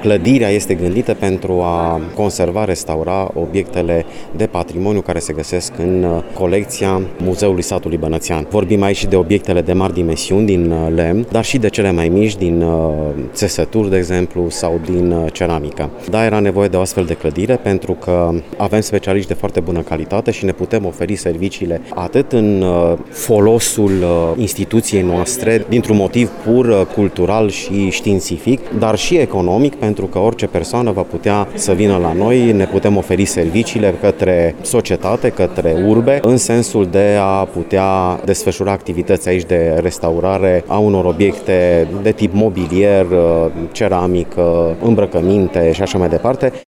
Clădirea este gândită pentru a conserva, restaura obiectele de patrimoniu care se găsesc în colecția Muzeului Satului Bănățean. Vorbim aici și de obiectele de mari dimensiuni din lemn, dar și de cele mai mici din țesături, de exemplu, sau din ceramică. Da, era nevoie de o astfel de clădire pentru că avem specialiști de foarte bună calitate și ne putem oferi serviciile atât în folosul instituției noastre, dintr-un motiv pur cultural și științific, dar și economic, pentru că orice persoană va putea să vină la noi, ne putem oferi serviciile către societate, către urbe, în sensul de a putea desfășura activități aici de restaurare a unor obiecte de tip mobilier, ceramică, îmbrăcăminte și așa mai departe.